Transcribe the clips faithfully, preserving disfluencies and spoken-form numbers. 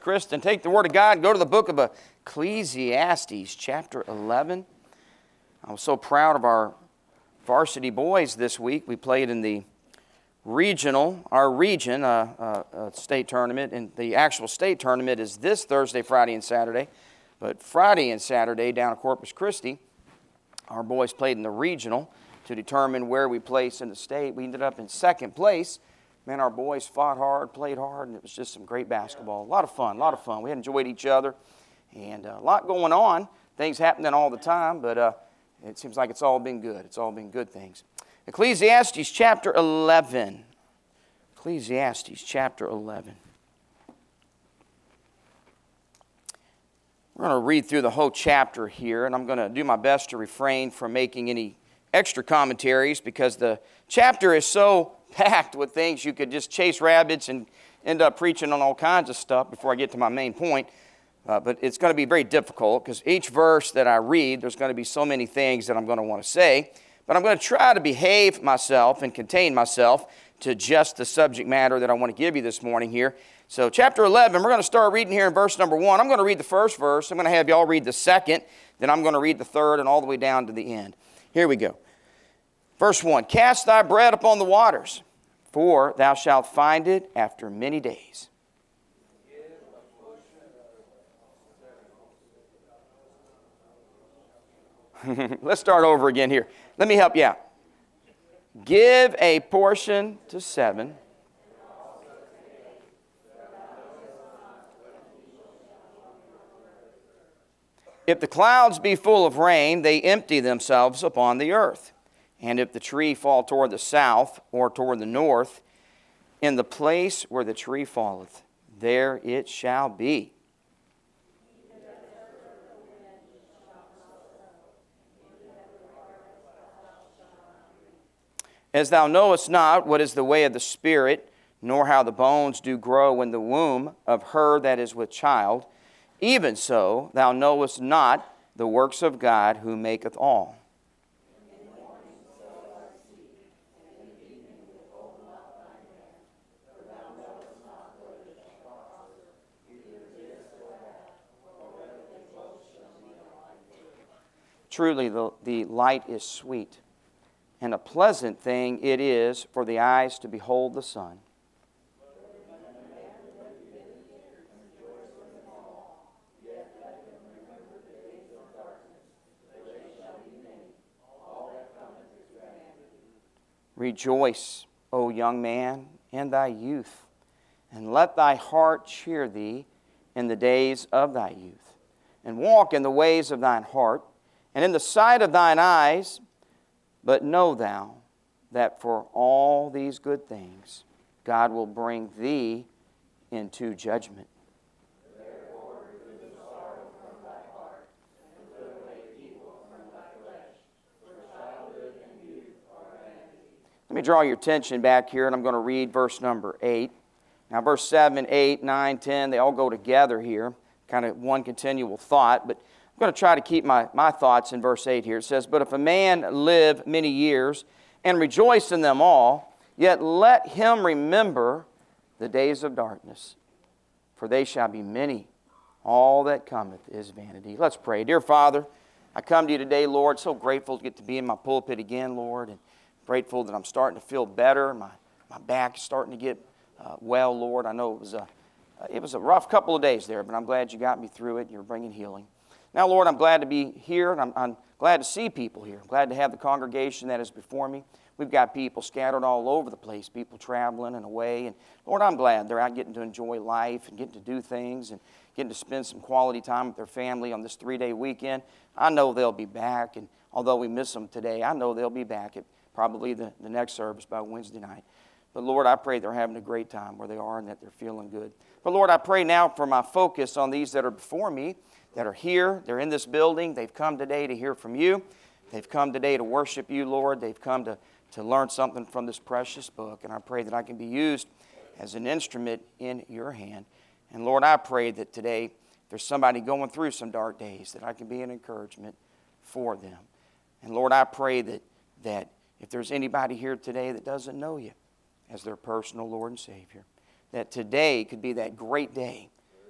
Christ and take the Word of God and go to the book of Ecclesiastes, chapter eleven. I was so proud of our varsity boys this week. We played in the regional, our region, uh, uh, uh, state tournament, and the actual state tournament is this Thursday, Friday, and Saturday. But Friday and Saturday down at Corpus Christi, our boys played in the regional to determine where we place in the state. We ended up in second place. Man, our boys fought hard, played hard, and it was just some great basketball. A lot of fun, a lot of fun. We had enjoyed each other, and uh, a lot going on. Things happening all the time, but uh, it seems like it's all been good. It's all been good things. Ecclesiastes chapter eleven. Ecclesiastes chapter eleven. We're going to read through the whole chapter here, and I'm going to do my best to refrain from making any extra commentaries because the chapter is so packed with things you could just chase rabbits and end up preaching on all kinds of stuff before I get to my main point. Uh, but it's going to be very difficult because each verse that I read, there's going to be so many things that I'm going to want to say. But I'm going to try to behave myself and contain myself to just the subject matter that I want to give you this morning here. So chapter eleven, we're going to start reading here in verse number one. I'm going to read the first verse. I'm going to have you all read the second. Then I'm going to read the third and all the way down to the end. Here we go. Verse one, cast thy bread upon the waters, for thou shalt find it after many days. Let's start over again here. Let me help you out. Give a portion to seven. If the clouds be full of rain, they empty themselves upon the earth. And if the tree fall toward the south or toward the north, in the place where the tree falleth, there it shall be. As thou knowest not what is the way of the Spirit, nor how the bones do grow in the womb of her that is with child, even so thou knowest not the works of God who maketh all. Truly the, the light is sweet, and a pleasant thing it is for the eyes to behold the sun. Rejoice, O young man, in thy youth, and let thy heart cheer thee in the days of thy youth, and walk in the ways of thine heart, and in the sight of thine eyes. But know thou that for all these good things God will bring thee into judgment. Therefore, remove the sorrow from thy heart, and put away evil from thy flesh, for childhood and youth are vanity. Let me draw your attention back here, and I'm going to read verse number eight. Now, verse seven, eight, nine, ten, they all go together here, kind of one continual thought, but I'm going to try to keep my, my thoughts in verse eight here. It says, but if a man live many years and rejoice in them all, yet let him remember the days of darkness, for they shall be many. All that cometh is vanity. Let's pray. Dear Father, I come to you today, Lord, so grateful to get to be in my pulpit again, Lord, and grateful that I'm starting to feel better. My, my back is starting to get uh, well, Lord. I know it was, a, it was a rough couple of days there, but I'm glad you got me through it. You're bringing healing. Now, Lord, I'm glad to be here, and I'm, I'm glad to see people here. I'm glad to have the congregation that is before me. We've got people scattered all over the place, people traveling and away. And, Lord, I'm glad they're out getting to enjoy life and getting to do things and getting to spend some quality time with their family on this three-day weekend. I know they'll be back, and although we miss them today, I know they'll be back at probably the, the next service by Wednesday night. But, Lord, I pray they're having a great time where they are and that they're feeling good. But, Lord, I pray now for my focus on these that are before me, that are here. They're in this building. They've come today to hear from you. They've come today to worship you, Lord. They've come to, to learn something from this precious book. And I pray that I can be used as an instrument in your hand. And, Lord, I pray that today, if there's somebody going through some dark days, that I can be an encouragement for them. And, Lord, I pray that, that if there's anybody here today that doesn't know you as their personal Lord and Savior, that today could be that great day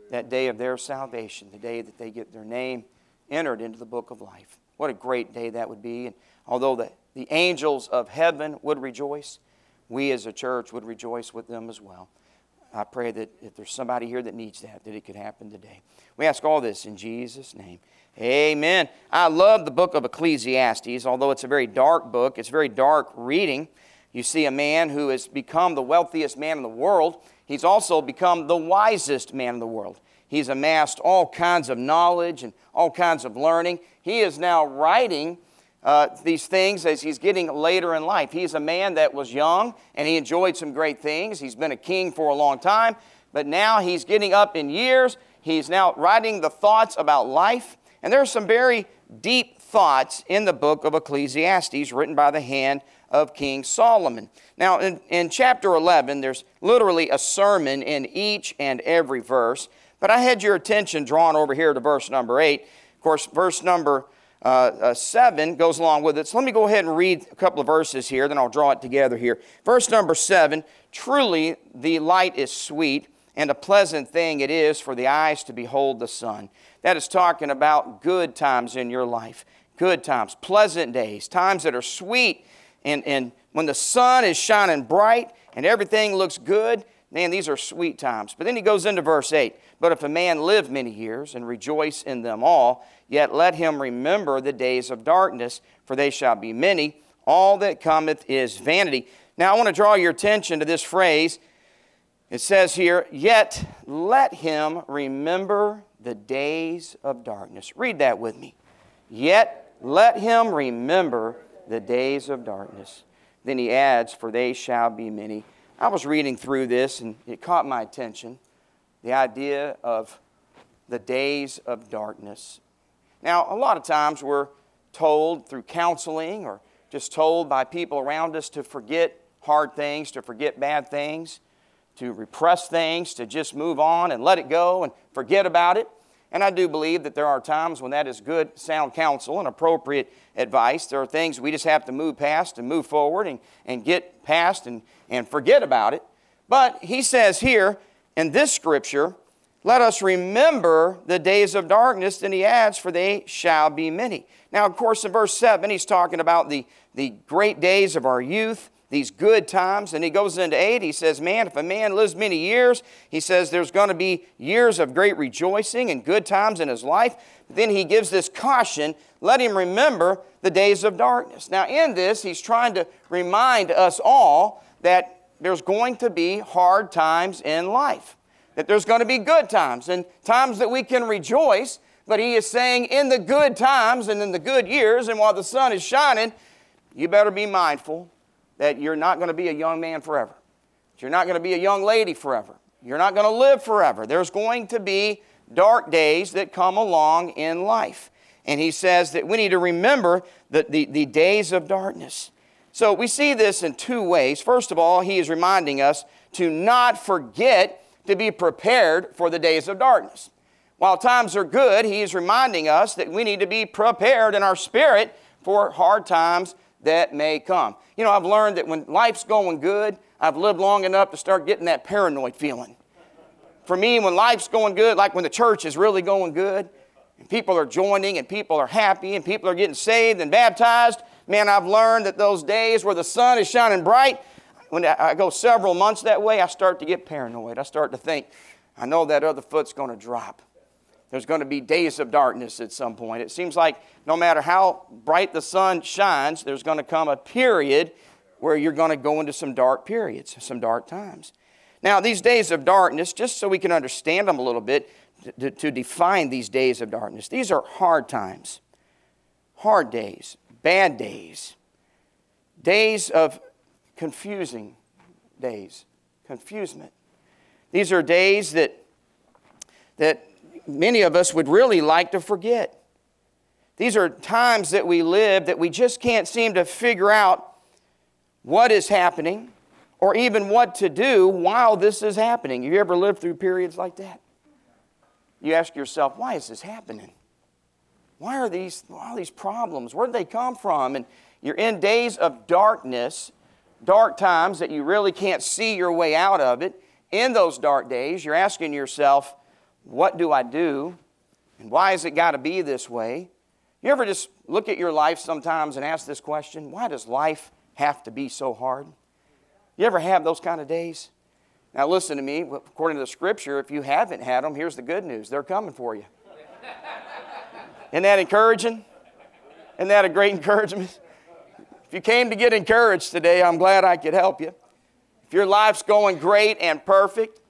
that day of their salvation, the day that they get their name entered into the book of life. What a great day that would be. And although the, the angels of heaven would rejoice, we as a church would rejoice with them as well. I pray that if there's somebody here that needs that, that it could happen today. We ask all this in Jesus' name. Amen. I love the book of Ecclesiastes, although it's a very dark book. It's very dark reading. You see a man who has become the wealthiest man in the world. He's also become the wisest man in the world. He's amassed all kinds of knowledge and all kinds of learning. He is now writing uh, these things as he's getting later in life. He's a man that was young and he enjoyed some great things. He's been a king for a long time, but now he's getting up in years. He's now writing the thoughts about life. And there are some very deep thoughts in the book of Ecclesiastes written by the hand of King Solomon. Now, in, in chapter eleven, there's literally a sermon in each and every verse. But I had your attention drawn over here to verse number eight. Of course, verse number uh, uh, seven goes along with it. So let me go ahead and read a couple of verses here, then I'll draw it together here. Verse number seven, truly the light is sweet, and a pleasant thing it is for the eyes to behold the sun. That is talking about good times in your life. Good times, pleasant days, times that are sweet. And, and when the sun is shining bright and everything looks good, man, these are sweet times. But then he goes into verse eight. But if a man live many years and rejoice in them all, yet let him remember the days of darkness, for they shall be many. All that cometh is vanity. Now I want to draw your attention to this phrase. It says here, yet let him remember the days of darkness. Read that with me. Yet let him remember the days of darkness. Then he adds, for they shall be many. I was reading through this and it caught my attention. The idea of the days of darkness. Now, a lot of times we're told through counseling or just told by people around us to forget hard things, to forget bad things, to repress things, to just move on and let it go and forget about it. And I do believe that there are times when that is good, sound counsel and appropriate advice. There are things we just have to move past and move forward and, and get past and, and forget about it. But he says here in this scripture, let us remember the days of darkness. Then he adds, for they shall be many. Now, of course, in verse seven, he's talking about the, the great days of our youth, these good times. And he goes into eight, he says, man, if a man lives many years, he says there's going to be years of great rejoicing and good times in his life. But then he gives this caution, let him remember the days of darkness. Now, in this, he's trying to remind us all that there's going to be hard times in life, that there's going to be good times and times that we can rejoice. But he is saying in the good times and in the good years and while the sun is shining, you better be mindful that you're not going to be a young man forever. You're not going to be a young lady forever. You're not going to live forever. There's going to be dark days that come along in life. And he says that we need to remember the, the, the days of darkness. So we see this in two ways. First of all, he is reminding us to not forget to be prepared for the days of darkness. While times are good, he is reminding us that we need to be prepared in our spirit for hard times that may come. You know, I've learned that when life's going good, I've lived long enough to start getting that paranoid feeling. For me, when life's going good, like when the church is really going good, and people are joining, and people are happy, and people are getting saved and baptized, man, I've learned that those days where the sun is shining bright, when I go several months that way, I start to get paranoid. I start to think, I know that other foot's going to drop. There's going to be days of darkness at some point. It seems like no matter how bright the sun shines, there's going to come a period where you're going to go into some dark periods, some dark times. Now, these days of darkness, just so we can understand them a little bit, to, to define these days of darkness, these are hard times, hard days, bad days, days of confusing days, confusement. These are days that that many of us would really like to forget. These are times that we live that we just can't seem to figure out what is happening or even what to do while this is happening. Have you ever lived through periods like that? You ask yourself, why is this happening? Why are these, all these problems? Where did they come from? And you're in days of darkness, dark times that you really can't see your way out of it. In those dark days, you're asking yourself, what do I do? And why has it got to be this way? You ever just look at your life sometimes and ask this question, why does life have to be so hard? You ever have those kind of days? Now listen to me, according to the Scripture, if you haven't had them, here's the good news. They're coming for you. Isn't that encouraging? Isn't that a great encouragement? If you came to get encouraged today, I'm glad I could help you. If your life's going great and perfect,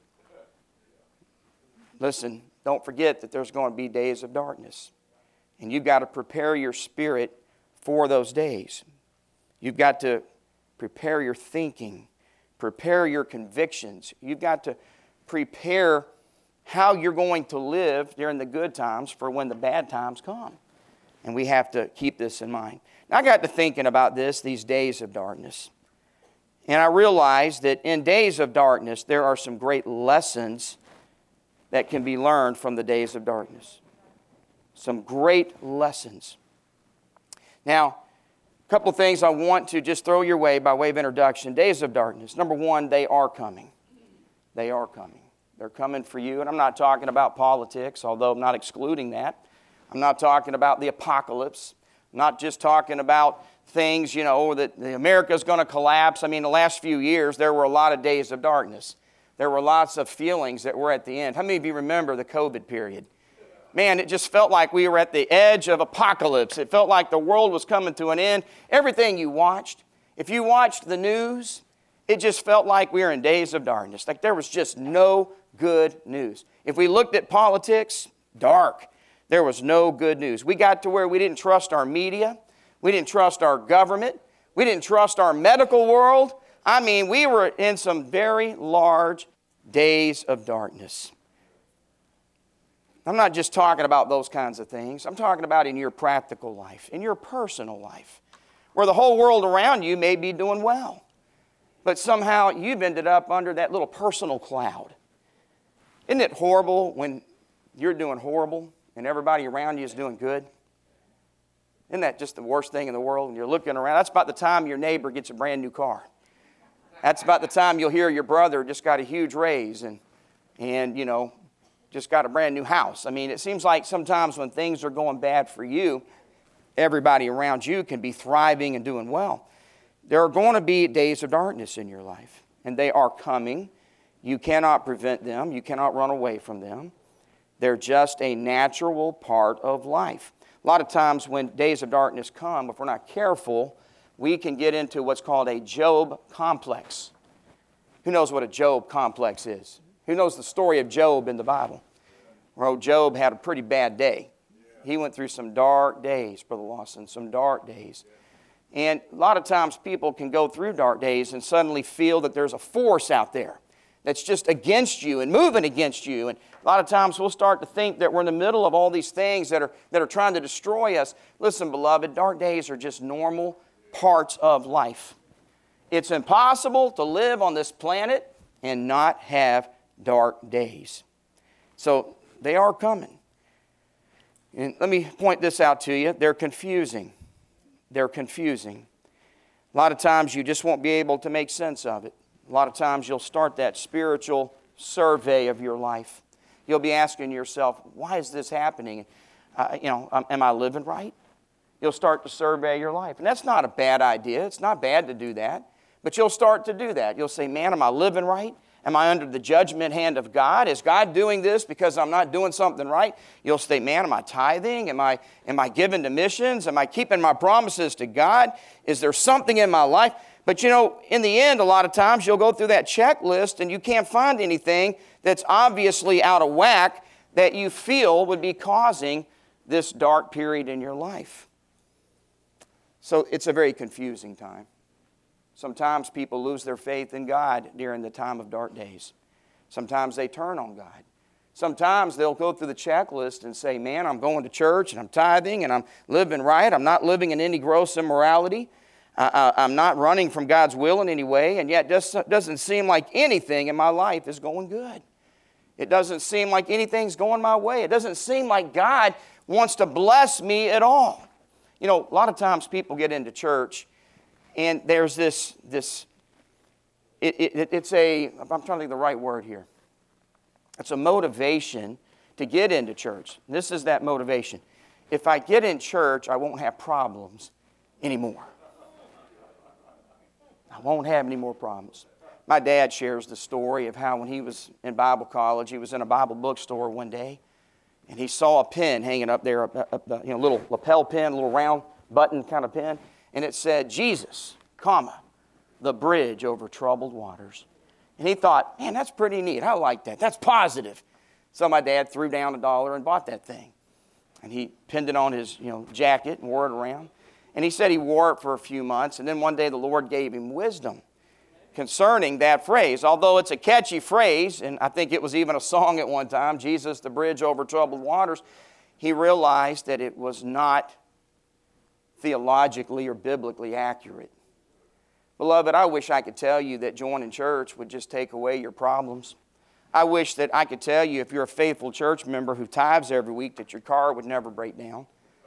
listen, don't forget that there's going to be days of darkness. And you've got to prepare your spirit for those days. You've got to prepare your thinking, prepare your convictions. You've got to prepare how you're going to live during the good times for when the bad times come. And we have to keep this in mind. Now, I got to thinking about this, these days of darkness. And I realized that in days of darkness, there are some great lessons that can be learned from the days of darkness. Some great lessons. Now, a couple of things I want to just throw your way by way of introduction. Days of darkness. Number one, they are coming. They are coming. They're coming for you. And I'm not talking about politics, although I'm not excluding that. I'm not talking about the apocalypse. I'm not just talking about things, you know, that America's going to collapse. I mean, the last few years, there were a lot of days of darkness. There were lots of feelings that were at the end. How many of you remember the COVID period? Man, it just felt like we were at the edge of apocalypse. It felt like the world was coming to an end. Everything you watched, if you watched the news, it just felt like we were in days of darkness. Like there was just no good news. If we looked at politics, dark. There was no good news. We got to where we didn't trust our media. We didn't trust our government. We didn't trust our medical world. I mean, we were in some very large days of darkness. I'm not just talking about those kinds of things. I'm talking about in your practical life, in your personal life, where the whole world around you may be doing well. But somehow you've ended up under that little personal cloud. Isn't it horrible when you're doing horrible and everybody around you is doing good? Isn't that just the worst thing in the world? When you're looking around, that's about the time your neighbor gets a brand new car. That's about the time you'll hear your brother just got a huge raise and, and you know, just got a brand new house. I mean, it seems like sometimes when things are going bad for you, everybody around you can be thriving and doing well. There are going to be days of darkness in your life, and they are coming. You cannot prevent them. You cannot run away from them. They're just a natural part of life. A lot of times when days of darkness come, if we're not careful, we can get into what's called a Job complex. Who knows what a Job complex is? Who knows the story of Job in the Bible? Well, Job had a pretty bad day. He went through some dark days, Brother Lawson, some dark days. And a lot of times people can go through dark days and suddenly feel that there's a force out there that's just against you and moving against you. And a lot of times we'll start to think that we're in the middle of all these things that are, that are trying to destroy us. Listen, beloved, dark days are just normal parts of life. It's impossible to live on this planet and not have dark days. So they are coming. And let me point this out to you. They're confusing. They're confusing. A lot of times you just won't be able to make sense of it. A lot of times you'll start that spiritual survey of your life. You'll be asking yourself, why is this happening? Uh, you know, um, am I living right? You'll start to survey your life. And that's not a bad idea. It's not bad to do that. But you'll start to do that. You'll say, man, am I living right? Am I under the judgment hand of God? Is God doing this because I'm not doing something right? You'll say, man, am I tithing? Am I, am I giving to missions? Am I keeping my promises to God? Is there something in my life? But you know, in the end, a lot of times you'll go through that checklist and you can't find anything that's obviously out of whack that you feel would be causing this dark period in your life. So it's a very confusing time. Sometimes people lose their faith in God during the time of dark days. Sometimes they turn on God. Sometimes they'll go through the checklist and say, man, I'm going to church and I'm tithing and I'm living right. I'm not living in any gross immorality. Uh, I'm not running from God's will in any way. And yet it just doesn't seem like anything in my life is going good. It doesn't seem like anything's going my way. It doesn't seem like God wants to bless me at all. You know, a lot of times people get into church and there's this, this it, it, it's a, I'm trying to think of the right word here. It's a motivation to get into church. This is that motivation. If I get in church, I won't have problems anymore. I won't have any more problems. My dad shares the story of how when he was in Bible college, he was in a Bible bookstore one day, and he saw a pen hanging up there, a, a, a you know, little lapel pen, a little round button kind of pen, and it said, Jesus, comma, the bridge over troubled waters. And he thought, man, that's pretty neat. I like that. That's positive. So my dad threw down a dollar and bought that thing. And he pinned it on his you know, jacket and wore it around. And he said he wore it for a few months, and then one day the Lord gave him wisdom concerning that phrase. Although it's a catchy phrase, and I think it was even a song at one time, Jesus, the bridge over troubled waters, he realized that it was not theologically or biblically accurate. Beloved, I wish I could tell you that joining church would just take away your problems. I wish that I could tell you if you're a faithful church member who tithes every week that your car would never break down.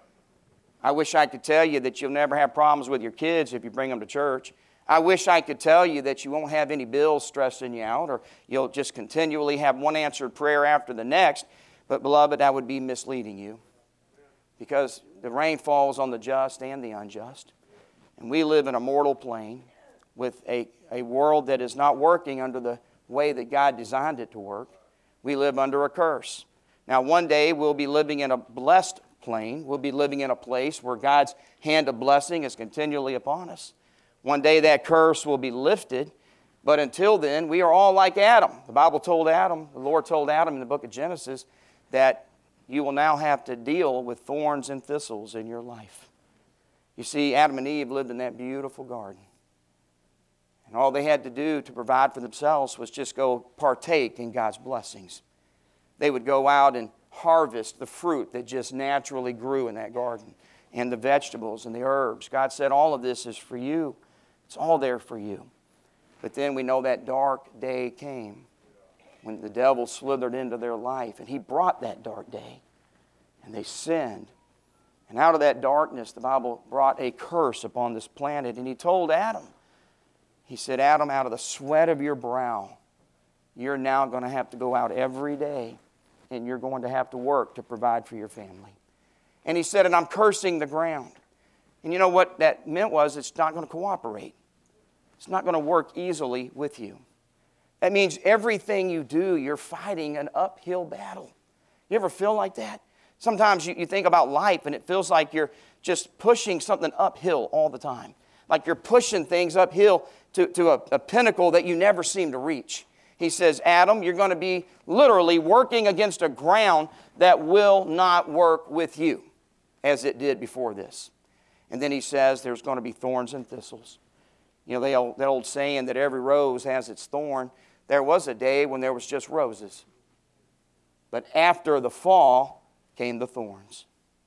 I wish I could tell you that you'll never have problems with your kids if you bring them to church. I wish I could tell you that you won't have any bills stressing you out, or you'll just continually have one answered prayer after the next. But beloved, I would be misleading you, because the rain falls on the just and the unjust. And we live in a mortal plane with a, a world that is not working under the way that God designed it to work. We live under a curse. Now, one day we'll be living in a blessed plane. We'll be living in a place where God's hand of blessing is continually upon us. One day that curse will be lifted, but until then, we are all like Adam. The Bible told Adam, the Lord told Adam in the book of Genesis, that you will now have to deal with thorns and thistles in your life. You see, Adam and Eve lived in that beautiful garden. And all they had to do to provide for themselves was just go partake in God's blessings. They would go out and harvest the fruit that just naturally grew in that garden, and the vegetables and the herbs. God said, all of this is for you. It's all there for you. But then we know that dark day came when the devil slithered into their life, and he brought that dark day, and they sinned. And out of that darkness, the Bible brought a curse upon this planet, and he told Adam, he said, Adam, out of the sweat of your brow, you're now going to have to go out every day, and you're going to have to work to provide for your family. And he said, and I'm cursing the ground. And you know what that meant was it's not going to cooperate. It's not going to work easily with you. That means everything you do, you're fighting an uphill battle. You ever feel like that? Sometimes you, you think about life and it feels like you're just pushing something uphill all the time. Like you're pushing things uphill to, to a, a pinnacle that you never seem to reach. He says, Adam, you're going to be literally working against a ground that will not work with you as it did before this. And then he says there's going to be thorns and thistles. You know, the old, that old saying that every rose has its thorn. There was a day when there was just roses. But after the fall came the thorns.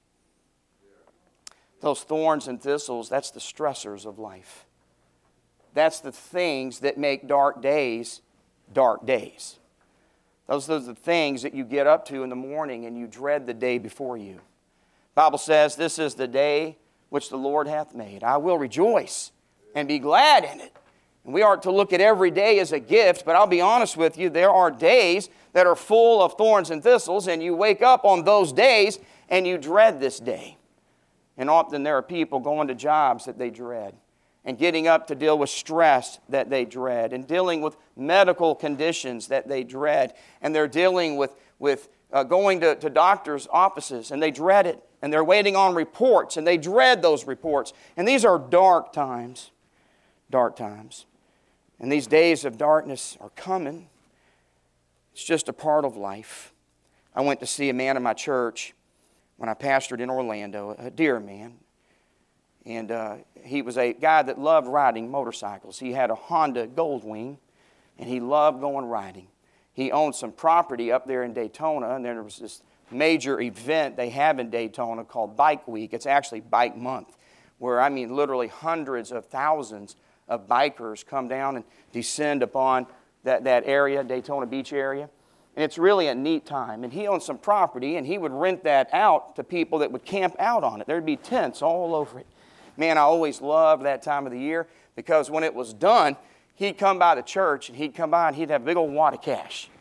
Those thorns and thistles, that's the stressors of life. That's the things that make dark days dark days. Those are the things that you get up to in the morning and you dread the day before you. The Bible says, this is the day which the Lord hath made. I will rejoice and be glad in it. And we are to look at every day as a gift, but I'll be honest with you, there are days that are full of thorns and thistles, and you wake up on those days and you dread this day. And often there are people going to jobs that they dread, and getting up to deal with stress that they dread, and dealing with medical conditions that they dread, and they're dealing with, with uh, going to, to doctors' offices, and they dread it, and they're waiting on reports, and they dread those reports. And these are dark times, dark times. And these days of darkness are coming. It's just a part of life. I went to see a man in my church when I pastored in Orlando, a dear man. And uh, he was a guy that loved riding motorcycles. He had a Honda Goldwing, and he loved going riding. He owned some property up there in Daytona, and there was this major event they have in Daytona called Bike Week. It's actually Bike Month, where, I mean, literally hundreds of thousands of bikers come down and descend upon that, that area, Daytona Beach area. And it's really a neat time. And he owned some property, and he would rent that out to people that would camp out on it. There'd be tents all over it. Man, I always loved that time of the year, because when it was done, he'd come by the church, and he'd come by and he'd have a big old wad of cash.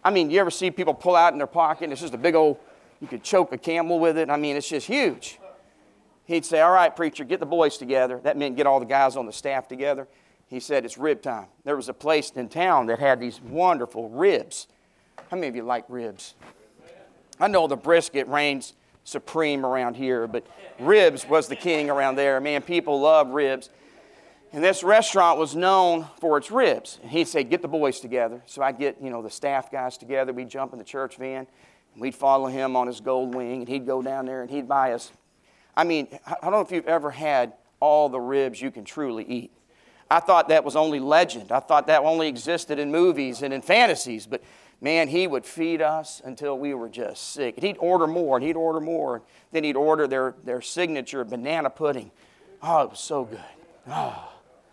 I mean, you ever see people pull out in their pocket, and it's just a big old, you could choke a camel with it. I mean, it's just huge. He'd say, all right, preacher, get the boys together. That meant get all the guys on the staff together. He said, it's rib time. There was a place in town that had these wonderful ribs. How many of you like ribs? I know the brisket reigns supreme around here, but ribs was the king around there. Man, people love ribs. And this restaurant was known for its ribs. And he'd say, get the boys together. So I'd get, you know, the staff guys together. We'd jump in the church van. And we'd follow him on his gold wing. And he'd go down there and he'd buy us. I mean, I don't know if you've ever had all the ribs you can truly eat. I thought that was only legend. I thought that only existed in movies and in fantasies. But, man, he would feed us until we were just sick. And he'd order more, and he'd order more. Then he'd order their, their signature banana pudding. Oh, it was so good. Oh.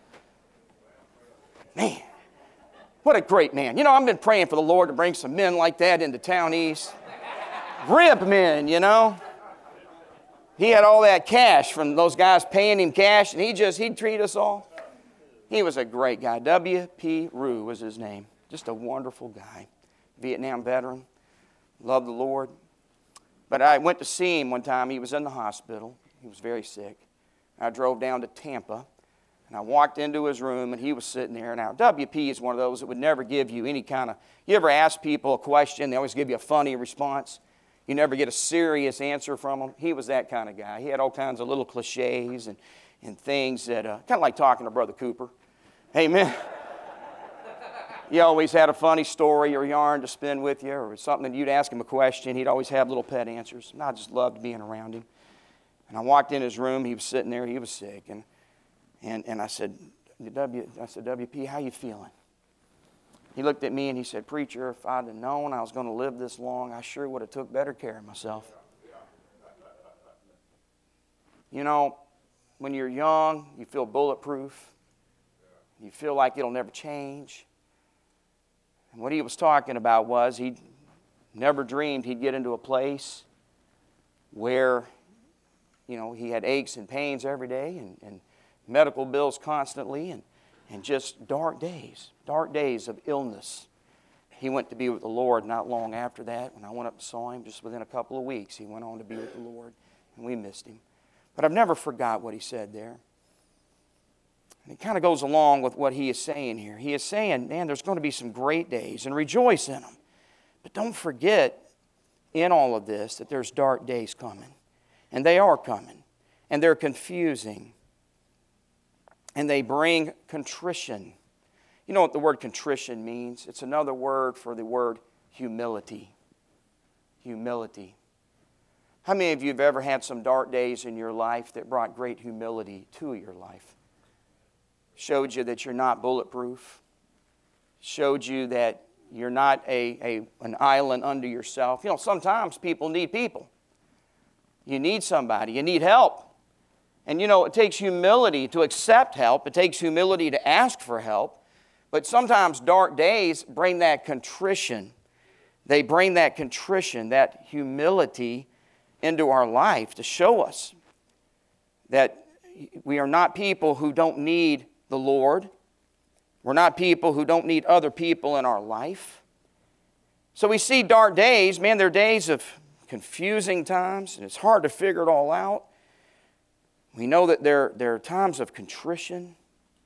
Man, what a great man. You know, I've been praying for the Lord to bring some men like that into Town East. Rib men, you know. He had all that cash from those guys paying him cash, and he just, he'd treat us all. He was a great guy. W P Rue was his name. Just a wonderful guy. Vietnam veteran. Loved the Lord. But I went to see him one time. He was in the hospital. He was very sick. I drove down to Tampa, and I walked into his room, and he was sitting there. Now, W P is one of those that would never give you any kind of, you ever ask people a question, they always give you a funny response. You never get a serious answer from him. He was that kind of guy. He had all kinds of little cliches and, and things that, uh, kind of like talking to Brother Cooper. Amen. He always had a funny story or yarn to spin with you, or something, you'd ask him a question. He'd always have little pet answers. And I just loved being around him. And I walked in his room. He was sitting there. He was sick. And and, and I said, W, I said, W P, how you feeling? He looked at me and he said, preacher, if I'd have known I was going to live this long, I sure would have took better care of myself. You know, when you're young, you feel bulletproof. You feel like it'll never change. And what he was talking about was he never dreamed he'd get into a place where, you know, he had aches and pains every day and, and medical bills constantly and, and just dark days, dark days of illness. He went to be with the Lord not long after that. When I went up and saw him, just within a couple of weeks, he went on to be with the Lord, and we missed him. But I've never forgot what he said there. And it kind of goes along with what he is saying here. He is saying, man, there's going to be some great days, and rejoice in them. But don't forget in all of this that there's dark days coming. And they are coming. And they're confusing. And they bring contrition. You know what the word contrition means? It's another word for the word humility. Humility. How many of you have ever had some dark days in your life that brought great humility to your life? Showed you that you're not bulletproof. Showed you that you're not a, a an island unto yourself. You know, sometimes people need people. You need somebody. You need help. And you know, it takes humility to accept help. It takes humility to ask for help. But sometimes dark days bring that contrition. They bring that contrition, that humility into our life to show us that we are not people who don't need the Lord. We're not people who don't need other people in our life. So we see dark days. Man, they're days of confusing times, and it's hard to figure it all out. We know that there, there are times of contrition.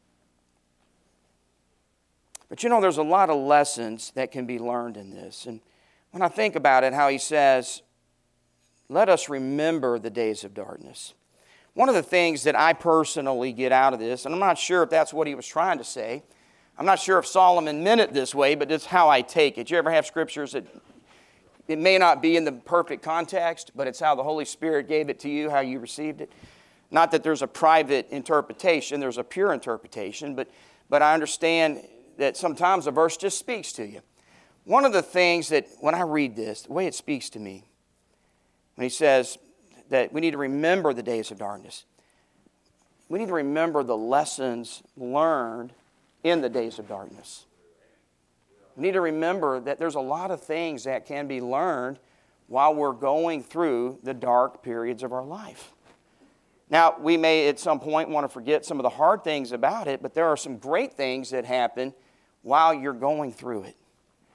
But you know, there's a lot of lessons that can be learned in this. And when I think about it, how he says, let us remember the days of darkness. One of the things that I personally get out of this, and I'm not sure if that's what he was trying to say. I'm not sure if Solomon meant it this way, but it's how I take it. You ever have scriptures that it may not be in the perfect context, but it's how the Holy Spirit gave it to you, how you received it? Not that there's a private interpretation, there's a pure interpretation, but, but I understand that sometimes a verse just speaks to you. One of the things that, when I read this, the way it speaks to me, when he says that we need to remember the days of darkness, we need to remember the lessons learned in the days of darkness. We need to remember that there's a lot of things that can be learned while we're going through the dark periods of our life. Now, we may at some point want to forget some of the hard things about it, but there are some great things that happen while you're going through it.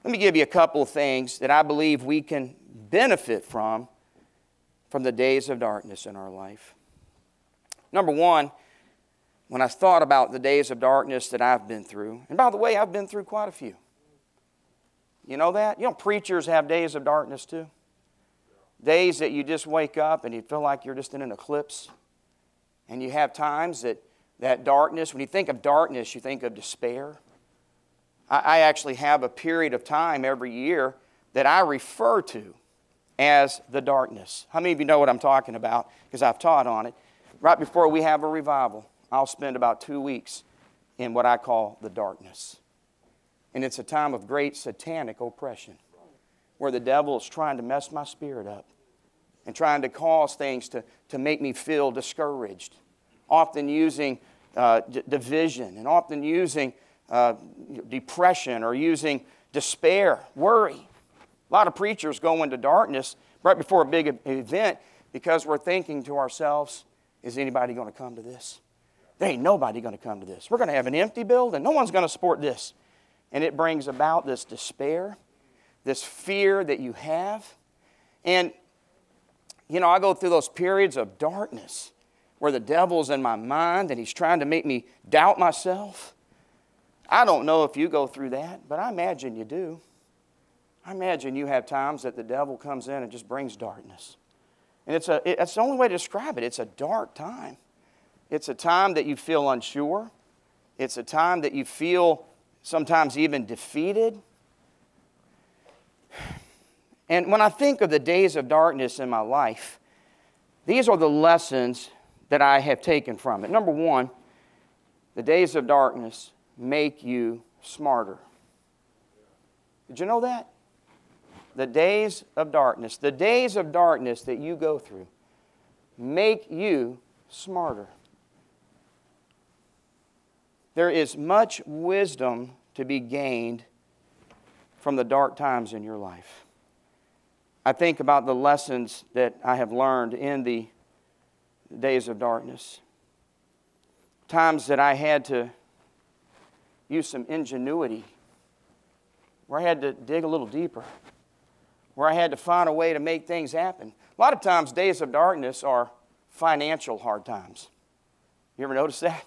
Let me give you a couple of things that I believe we can benefit from from the days of darkness in our life. Number one, when I thought about the days of darkness that I've been through, and by the way, I've been through quite a few. You know that? You know, preachers have days of darkness too. Days that you just wake up and you feel like you're just in an eclipse. And you have times that that darkness, when you think of darkness, you think of despair. I, I actually have a period of time every year that I refer to as the darkness. How many of you know what I'm talking about? Because I've taught on it. Right before we have a revival, I'll spend about two weeks in what I call the darkness. And it's a time of great satanic oppression where the devil is trying to mess my spirit up and trying to cause things to, to make me feel discouraged, often using uh, d- division and often using uh, depression or using despair, worry. A lot of preachers go into darkness right before a big event because we're thinking to ourselves, is anybody going to come to this? There ain't nobody going to come to this. We're going to have an empty building. No one's going to support this. And it brings about this despair, this fear that you have. And, you know, I go through those periods of darkness where the devil's in my mind and he's trying to make me doubt myself. I don't know if you go through that, but I imagine you do. I imagine you have times that the devil comes in and just brings darkness. And it's a, it, that's the only way to describe it. It's a dark time. It's a time that you feel unsure. It's a time that you feel sometimes even defeated. And when I think of the days of darkness in my life, these are the lessons that I have taken from it. Number one, the days of darkness make you smarter. Did you know that? The days of darkness, the days of darkness that you go through make you smarter. There is much wisdom to be gained from the dark times in your life. I think about the lessons that I have learned in the days of darkness. Times that I had to use some ingenuity, where I had to dig a little deeper, where I had to find a way to make things happen. A lot of times, days of darkness are financial hard times. You ever notice that?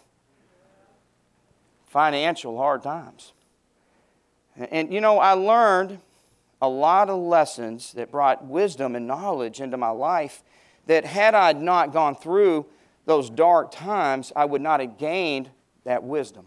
Financial hard times. And, and you know, I learned a lot of lessons that brought wisdom and knowledge into my life that had I not gone through those dark times, I would not have gained that wisdom.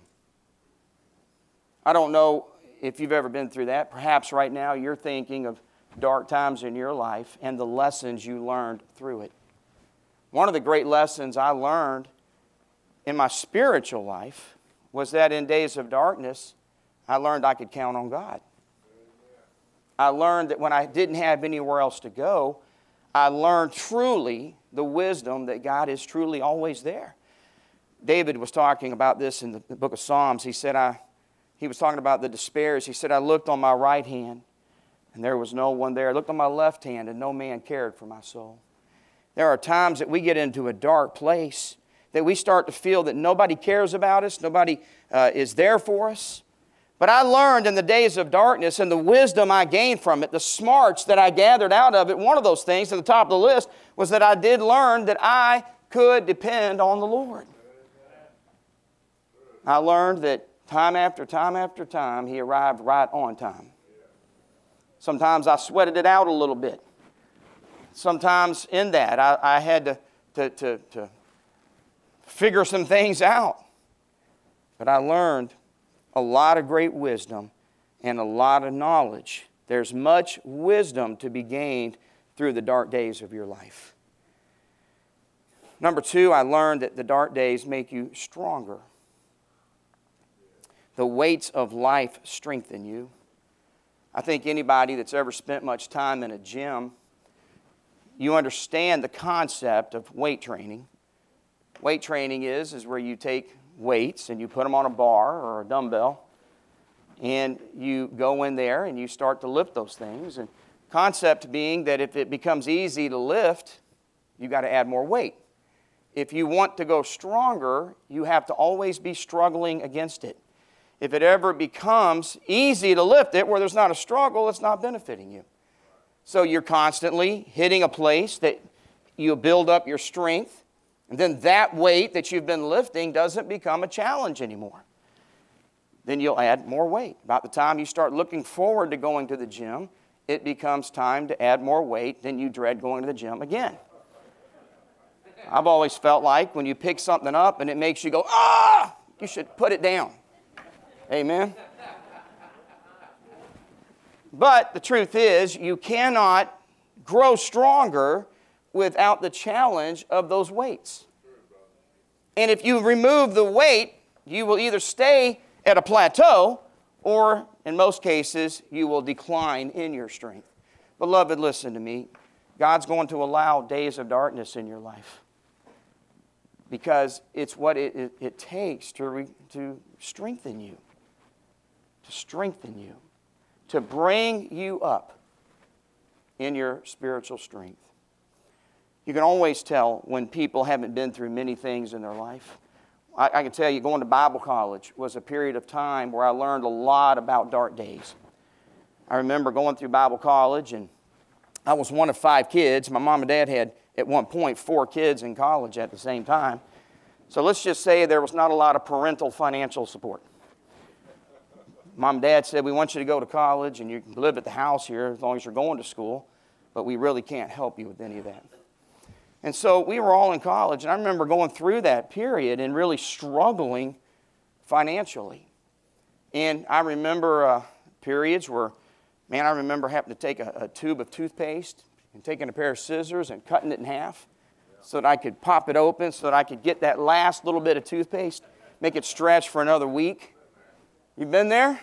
I don't know if you've ever been through that. Perhaps right now you're thinking of dark times in your life and the lessons you learned through it. One of the great lessons I learned in my spiritual life was that in days of darkness, I learned I could count on God. I learned that when I didn't have anywhere else to go, I learned truly the wisdom that God is truly always there. David was talking about this in the book of Psalms. He said, I, he was talking about the despairs. He said, I looked on my right hand, and there was no one there. I looked on my left hand, and no man cared for my soul. There are times that we get into a dark place, that we start to feel that nobody cares about us, nobody uh, is there for us. But I learned in the days of darkness and the wisdom I gained from it, the smarts that I gathered out of it, one of those things at the top of the list was that I did learn that I could depend on the Lord. I learned that time after time after time, He arrived right on time. Sometimes I sweated it out a little bit. Sometimes in that, I, I had to, to, to, to figure some things out. But I learned a lot of great wisdom and a lot of knowledge. There's much wisdom to be gained through the dark days of your life. Number two, I learned that the dark days make you stronger. The weights of life strengthen you. I think anybody that's ever spent much time in a gym, you understand the concept of weight training. Weight training is, is where you take weights and you put them on a bar or a dumbbell and you go in there and you start to lift those things. And concept being that if it becomes easy to lift, you got to add more weight. If you want to go stronger, you have to always be struggling against it. If it ever becomes easy to lift it where there's not a struggle, it's not benefiting you. So you're constantly hitting a place that you build up your strength, and then that weight that you've been lifting doesn't become a challenge anymore. Then you'll add more weight. About the time you start looking forward to going to the gym, it becomes time to add more weight, then you dread going to the gym again. I've always felt like when you pick something up and it makes you go, ah, you should put it down. Amen? But the truth is, you cannot grow stronger without the challenge of those weights. And if you remove the weight, you will either stay at a plateau or, in most cases, you will decline in your strength. Beloved, listen to me. God's going to allow days of darkness in your life because it's what it, it, it takes to, re, to strengthen you, to strengthen you, to bring you up in your spiritual strength. You can always tell when people haven't been through many things in their life. I, I can tell you, going to Bible college was a period of time where I learned a lot about dark days. I remember going through Bible college, and I was one of five kids. My mom and dad had, at one point, four kids in college at the same time. So let's just say there was not a lot of parental financial support. Mom and dad said, we want you to go to college, and you can live at the house here as long as you're going to school, but we really can't help you with any of that. And so we were all in college, and I remember going through that period and really struggling financially. And I remember uh, periods where, man, I remember having to take a, a tube of toothpaste and taking a pair of scissors and cutting it in half so that I could pop it open so that I could get that last little bit of toothpaste, make it stretch for another week. You been there?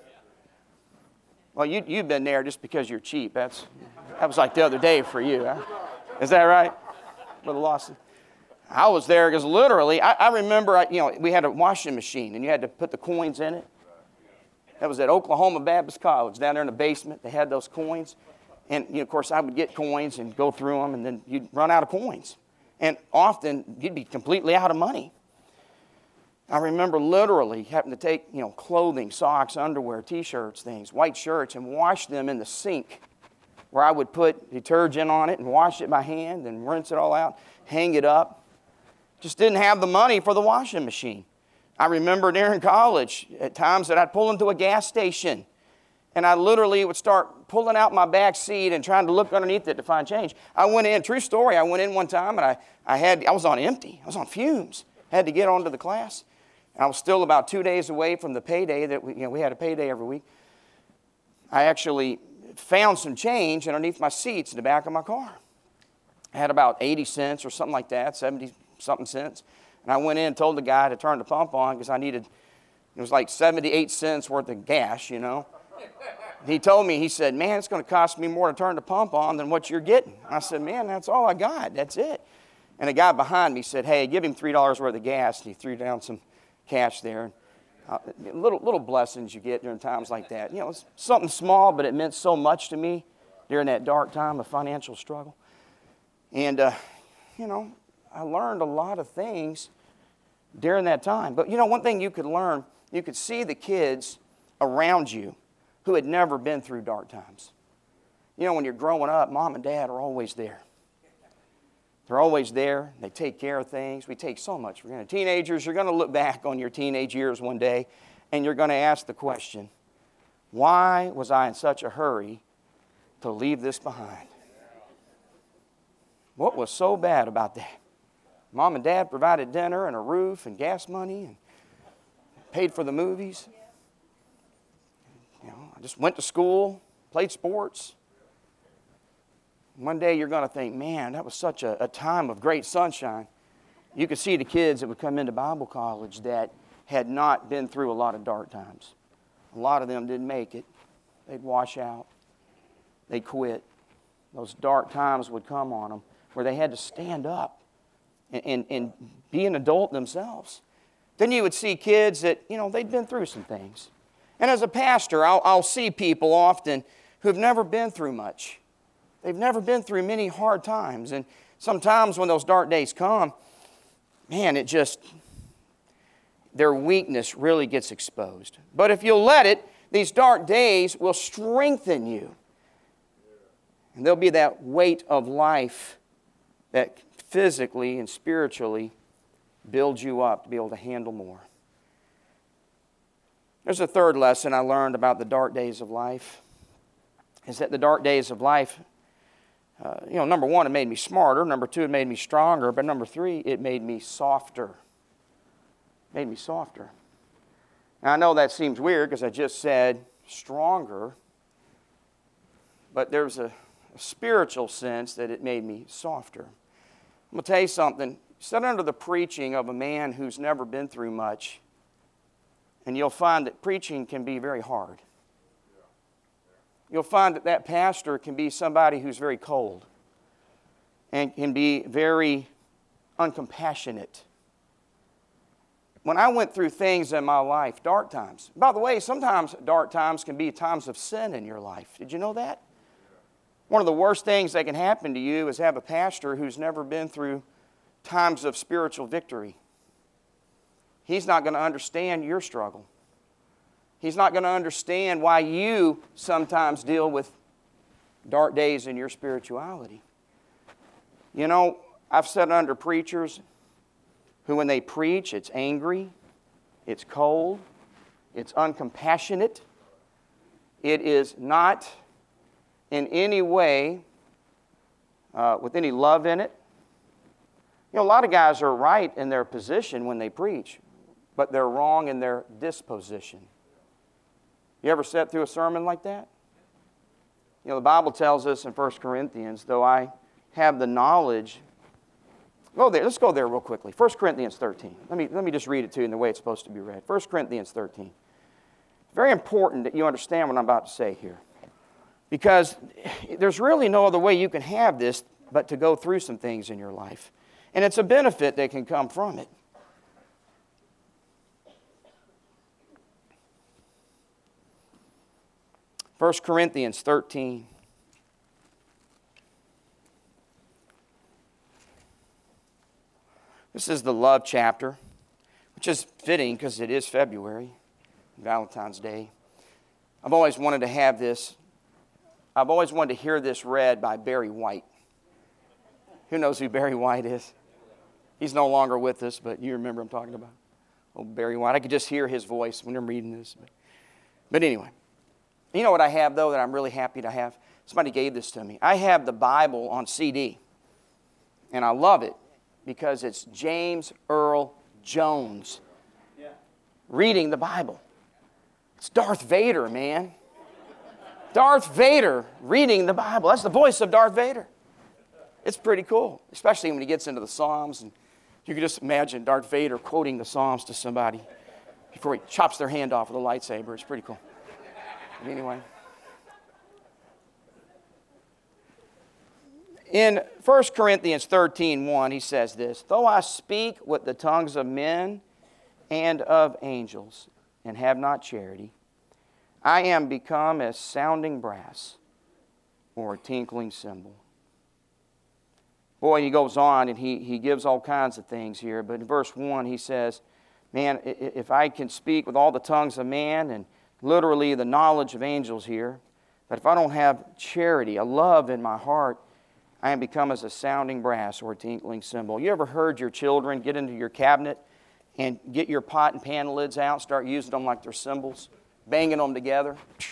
Well, you, you've been there just because you're cheap. That's, that was like the other day for you. Huh? Is that right? Brother Lawson. I was there because literally, I, I remember, you know, we had a washing machine and you had to put the coins in it. That was at Oklahoma Baptist College down there in the basement. They had those coins. And, you know, of course, I would get coins and go through them, and then you'd run out of coins. And often, you'd be completely out of money. I remember literally having to take, you know, clothing, socks, underwear, T-shirts, things, white shirts, and wash them in the sink, where I would put detergent on it and wash it by hand and rinse it all out, hang it up. Just didn't have the money for the washing machine. I remember during college at times that I'd pull into a gas station and I literally would start pulling out my back seat and trying to look underneath it to find change. I went in, true story, I went in one time and I, I had, I was on empty. I was on fumes. I had to get onto the class. And I was still about two days away from the payday that we, you know, we had a payday every week. I actually found some change underneath my seats in the back of my car. I had about eighty cents or something like that, seventy-something cents. And I went in and told the guy to turn the pump on because I needed, it was like seventy-eight cents worth of gas, you know. He told me, he said, man, it's going to cost me more to turn the pump on than what you're getting. I said, man, that's all I got. That's it. And the guy behind me said, hey, give him three dollars worth of gas. And he threw down some cash there. Uh, little little blessings you get during times like that. You know, it's something small, but it meant so much to me during that dark time of financial struggle. And, uh, you know, I learned a lot of things during that time. But, you know, one thing you could learn, you could see the kids around you who had never been through dark times. You know, when you're growing up, mom and dad are always there. They're always there. They take care of things. We take so much for granted. Teenagers, you're going to look back on your teenage years one day, and you're going to ask the question, why was I in such a hurry to leave this behind? What was so bad about that? Mom and dad provided dinner and a roof and gas money and paid for the movies. You know, I just went to school, played sports. One day you're going to think, man, that was such a, a time of great sunshine. You could see the kids that would come into Bible college that had not been through a lot of dark times. A lot of them didn't make it. They'd wash out. They'd quit. Those dark times would come on them where they had to stand up and, and, and be an adult themselves. Then you would see kids that, you know, they'd been through some things. And as a pastor, I'll, I'll see people often who've never been through much. They've never been through many hard times. And sometimes when those dark days come, man, it just, their weakness really gets exposed. But if you'll let it, these dark days will strengthen you. And there'll be that weight of life that physically and spiritually builds you up to be able to handle more. There's a third lesson I learned about the dark days of life, is that the dark days of life, uh, you know, number one, it made me smarter. Number two, it made me stronger. But number three, it made me softer. It made me softer. Now, I know that seems weird because I just said stronger, but there's a, a spiritual sense that it made me softer. I'm going to tell you something. Sit under the preaching of a man who's never been through much, and you'll find that preaching can be very hard. You'll find that that pastor can be somebody who's very cold and can be very uncompassionate. When I went through things in my life, dark times. By the way, sometimes dark times can be times of sin in your life. Did you know that? One of the worst things that can happen to you is have a pastor who's never been through times of spiritual victory. He's not going to understand your struggle. He's not going to understand why you sometimes deal with dark days in your spirituality. You know, I've sat under preachers who, when they preach, it's angry, it's cold, it's uncompassionate, it is not in any way uh, with any love in it. You know, a lot of guys are right in their position when they preach, but they're wrong in their disposition. You ever sat through a sermon like that? You know, the Bible tells us in First Corinthians, though I have the knowledge. Go there. Let's go there real quickly. First Corinthians thirteen. Let me, let me just read it to you in the way it's supposed to be read. First Corinthians thirteen. It's very important that you understand what I'm about to say here, because there's really no other way you can have this but to go through some things in your life. And it's a benefit that can come from it. First Corinthians thirteen. This is the love chapter, which is fitting because it is February, Valentine's Day. I've always wanted to have this. I've always wanted to hear this read by Barry White. Who knows who Barry White is? He's no longer with us, but you remember I'm talking about. Oh, Barry White. I could just hear his voice when I'm reading this. But, but anyway. You know what I have, though, that I'm really happy to have? Somebody gave this to me. I have the Bible on C D. And I love it because it's James Earl Jones yeah. reading the Bible. It's Darth Vader, man. Darth Vader reading the Bible. That's the voice of Darth Vader. It's pretty cool, especially when he gets into the Psalms. And you can just imagine Darth Vader quoting the Psalms to somebody before he chops their hand off with a lightsaber. It's pretty cool. But anyway. In First Corinthians thirteen one, he says this, "Though I speak with the tongues of men and of angels, and have not charity, I am become as sounding brass or a tinkling cymbal." Boy, he goes on and he, he gives all kinds of things here. But in verse one, he says, man, if I can speak with all the tongues of man and literally the knowledge of angels here, but if I don't have charity, a love in my heart, I am become as a sounding brass or a tinkling cymbal. You ever heard your children get into your cabinet and get your pot and pan lids out, start using them like they're cymbals, banging them together?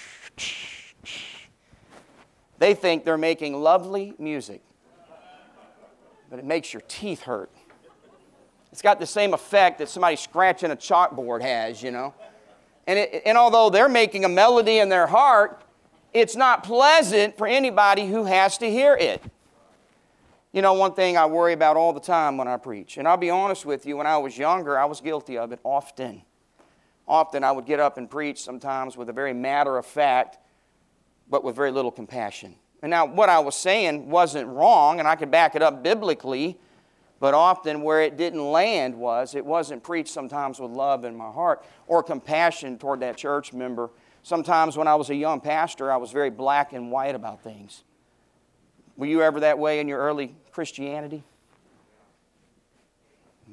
They think they're making lovely music, but it makes your teeth hurt. It's got the same effect that somebody scratching a chalkboard has, you know. And, it, and although they're making a melody in their heart, it's not pleasant for anybody who has to hear it. You know, one thing I worry about all the time when I preach, and I'll be honest with you, when I was younger, I was guilty of it often. Often I would get up and preach sometimes with a very matter of fact, but with very little compassion. And now what I was saying wasn't wrong, and I could back it up biblically, but often where it didn't land was it wasn't preached sometimes with love in my heart or compassion toward that church member. Sometimes when I was a young pastor, I was very black and white about things. Were you ever that way in your early Christianity?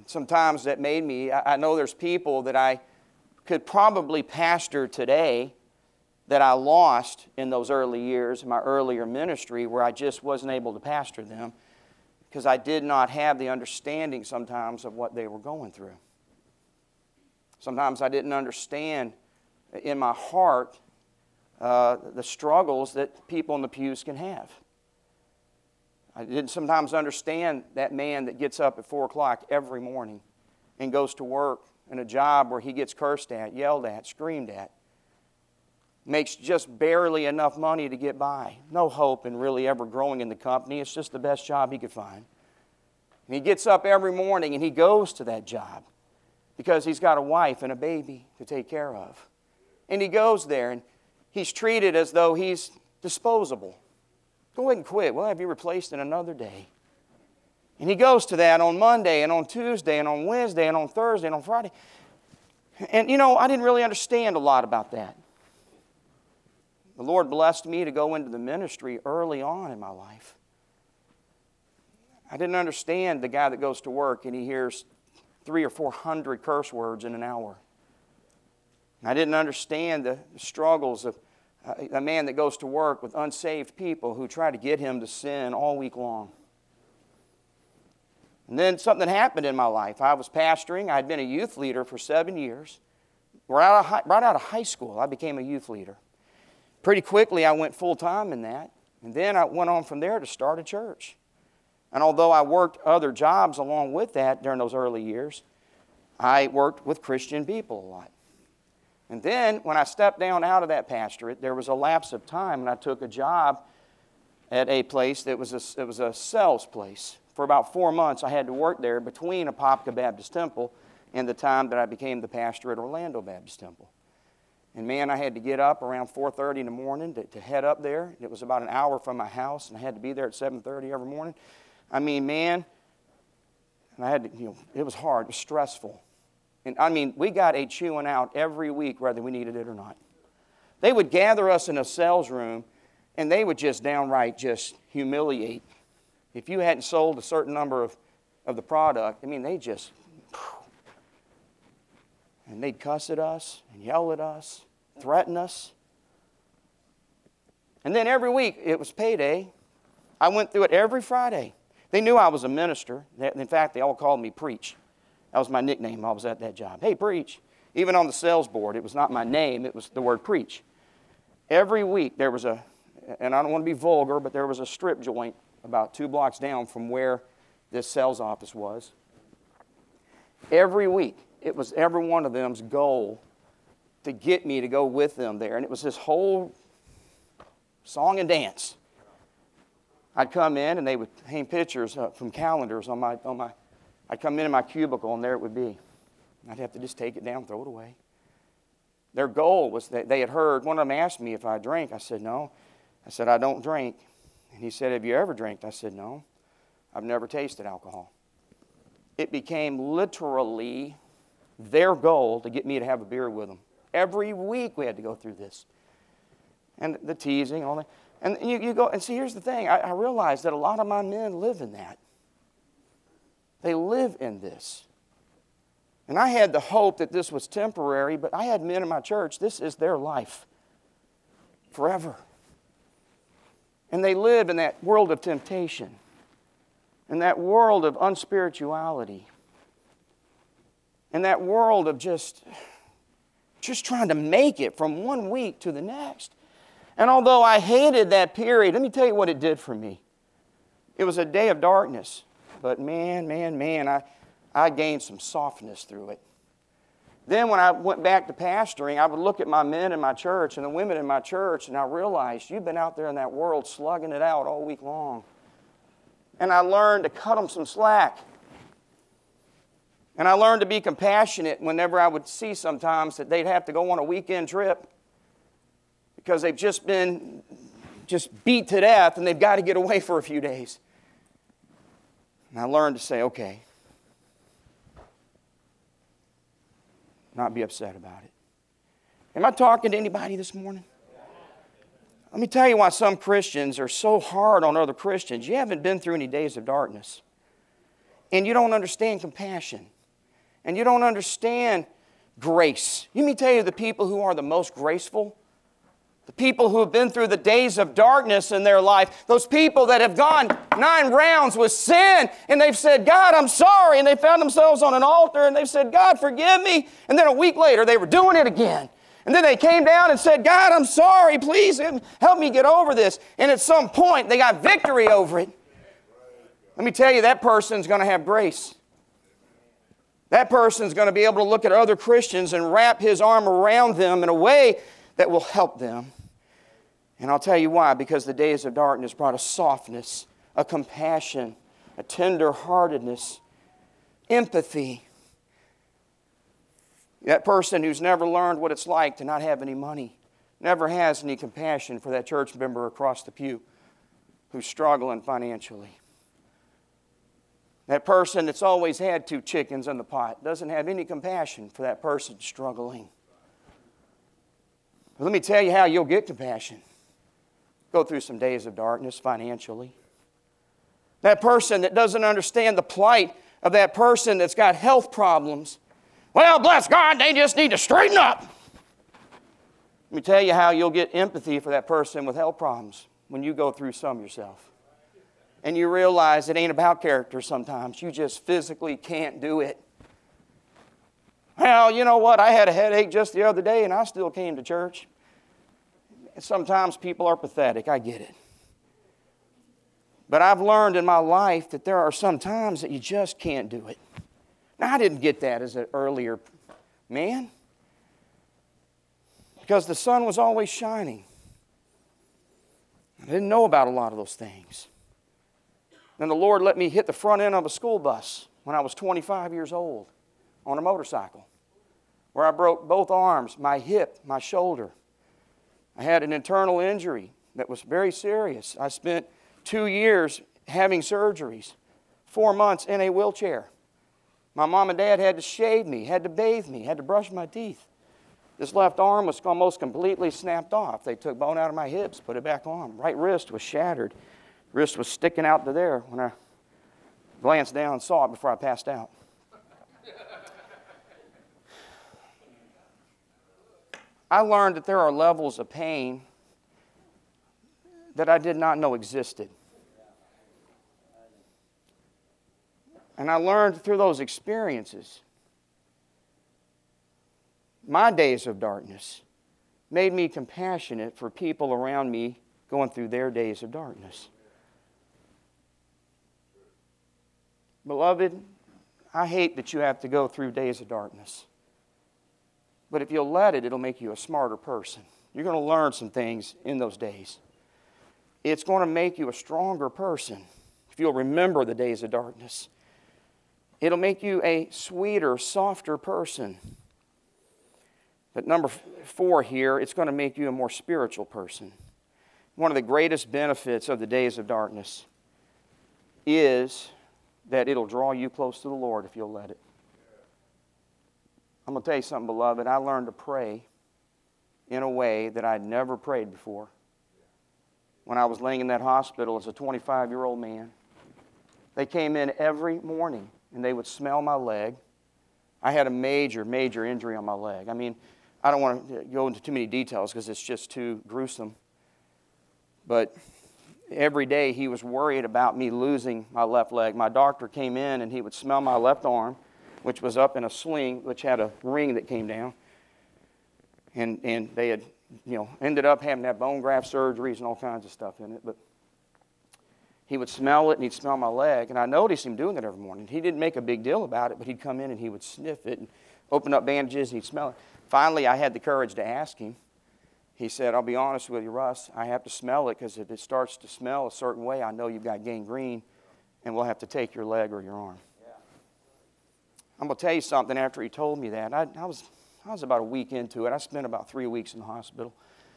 Sometimes that made me, I know there's people that I could probably pastor today that I lost in those early years, in my earlier ministry, where I just wasn't able to pastor them because I did not have the understanding sometimes of what they were going through. Sometimes I didn't understand in my heart uh, the struggles that people in the pews can have. I didn't sometimes understand that man that gets up at four o'clock every morning and goes to work in a job where he gets cursed at, yelled at, screamed at, makes just barely enough money to get by. No hope in really ever growing in the company. It's just the best job he could find. And he gets up every morning and he goes to that job because he's got a wife and a baby to take care of. And he goes there and he's treated as though he's disposable. Go ahead and quit. We'll have you replaced in another day. And he goes to that on Monday and on Tuesday and on Wednesday and on Thursday and on Friday. And, you know, I didn't really understand a lot about that. The Lord blessed me to go into the ministry early on in my life. I didn't understand the guy that goes to work and he hears three or four hundred curse words in an hour. I didn't understand the struggles of a man that goes to work with unsaved people who try to get him to sin all week long. And then something happened in my life. I was pastoring. I had been a youth leader for seven years. Right out of high, right out of high school, I became a youth leader. Pretty quickly, I went full-time in that. And then I went on from there to start a church. And although I worked other jobs along with that during those early years, I worked with Christian people a lot. And then, when I stepped down out of that pastorate, there was a lapse of time, and I took a job at a place that was a, it was a sales place. For about four months, I had to work there between Apopka Baptist Temple and the time that I became the pastor at Orlando Baptist Temple. And man, I had to get up around four thirty in the morning to, to head up there. It was about an hour from my house, and I had to be there at seven thirty every morning. I mean, man, and I had to, you know, it was hard, it was stressful. And I mean, we got a chewing out every week whether we needed it or not. They would gather us in a sales room, and they would just downright just humiliate. If you hadn't sold a certain number of, of the product, I mean, they just, and they'd cuss at us and yell at us, threaten us. And then every week, it was payday. I went through it every Friday. They knew I was a minister. In fact, they all called me Preach. That was my nickname while I was at that job. Hey, Preach. Even on the sales board, it was not my name, it was the word Preach. Every week there was a, and I don't want to be vulgar, but there was a strip joint about two blocks down from where this sales office was. Every week, it was every one of them's goal to get me to go with them there. And it was this whole song and dance. I'd come in and they would hang pictures uh, from calendars on my, on my, I'd come in in my cubicle and there it would be. I'd have to just take it down, throw it away. Their goal was that they had heard, one of them asked me if I drank. I said, no. I said, I don't drink. And he said, have you ever drank? I said, no. I've never tasted alcohol. It became literally their goal to get me to have a beer with them. Every week we had to go through this. And the teasing and all that. And you, you go, and see, here's the thing. I, I realized that a lot of my men live in that. They live in this. And I had the hope that this was temporary, but I had men in my church, this is their life forever. And they live in that world of temptation, in that world of unspirituality, in that world of just, just trying to make it from one week to the next. And although I hated that period, let me tell you what it did for me. It was a day of darkness. But man, man, man, I, I gained some softness through it. Then when I went back to pastoring, I would look at my men in my church and the women in my church, and I realized you've been out there in that world slugging it out all week long. And I learned to cut them some slack. And I learned to be compassionate whenever I would see sometimes that they'd have to go on a weekend trip because they've just been just beat to death and they've got to get away for a few days. And I learned to say, okay, not be upset about it. Am I talking to anybody this morning? Let me tell you why some Christians are so hard on other Christians. You haven't been through any days of darkness. and you don't understand compassion, and you don't understand grace. Let me tell you, the people who are the most graceful, the people who have been through the days of darkness in their life, those people that have gone nine rounds with sin, and they've said, God, I'm sorry, and they found themselves on an altar, and they've said, God, forgive me, and then a week later, they were doing it again. And then they came down and said, God, I'm sorry, please help me get over this. And at some point, they got victory over it. Let me tell you, that person's going to have grace. That person's going to be able to look at other Christians and wrap his arm around them in a way that will help them. And I'll tell you why. Because the days of darkness brought a softness, a compassion, a tender-heartedness, empathy. That person who's never learned what it's like to not have any money, never has any compassion for that church member across the pew who's struggling financially. That person that's always had two chickens in the pot doesn't have any compassion for that person struggling. But let me tell you how you'll get compassion. Go through some days of darkness financially. That person that doesn't understand the plight of that person that's got health problems. Well, bless God, they just need to straighten up. Let me tell you how you'll get empathy for that person with health problems when you go through some yourself. And you realize it ain't about character sometimes. You just physically can't do it. Well, you know what? I had a headache just the other day and I still came to church. Sometimes people are pathetic. I get it. But I've learned in my life that there are some times that you just can't do it. Now, I didn't get that as an earlier man. Because the sun was always shining. I didn't know about a lot of those things. Then the Lord let me hit the front end of a school bus when I was twenty-five years old on a motorcycle, where I broke both arms, my hip, my shoulder. I had an internal injury that was very serious. I spent two years having surgeries, four months in a wheelchair. My mom and dad had to shave me, had to bathe me, had to brush my teeth. This left arm was almost completely snapped off. They took bone out of my hips, put it back on. Right wrist was shattered. Wrist was sticking out to there when I glanced down and saw it before I passed out. I learned that there are levels of pain that I did not know existed. And I learned through those experiences. My days of darkness made me compassionate for people around me going through their days of darkness. Beloved, I hate that you have to go through days of darkness. But if you'll let it, it'll make you a smarter person. You're going to learn some things in those days. It's going to make you a stronger person if you'll remember the days of darkness. It'll make you a sweeter, softer person. But number four here, it's going to make you a more spiritual person. One of the greatest benefits of the days of darkness is that it'll draw you close to the Lord if you'll let it. I'm going to tell you something, beloved. I learned to pray in a way that I'd never prayed before. When I was laying in that hospital as a twenty-five-year-old man, they came in every morning and they would smell my leg. I had a major, major injury on my leg. I mean, I don't want to go into too many details because it's just too gruesome. But every day he was worried about me losing my left leg. My doctor came in and he would smell my left arm, which was up in a sling, which had a ring that came down. And and they had, you know, ended up having to have bone graft surgeries and all kinds of stuff in it. But he would smell it and he'd smell my leg. And I noticed him doing it every morning. He didn't make a big deal about it, but he'd come in and he would sniff it and open up bandages and he'd smell it. Finally, I had the courage to ask him. He said, I'll be honest with you, Russ, I have to smell it because if it starts to smell a certain way, I know you've got gangrene and we'll have to take your leg or your arm. Yeah. I'm going to tell you something after he told me that. I, I, was, I was about a week into it. I spent about three weeks in the hospital.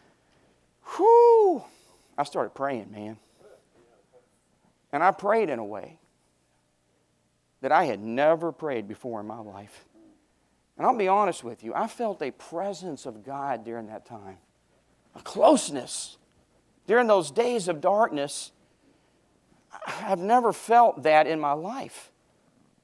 Whew! I started praying, man. And I prayed in a way that I had never prayed before in my life. And I'll be honest with you, I felt a presence of God during that time. A closeness. During those days of darkness, I've never felt that in my life.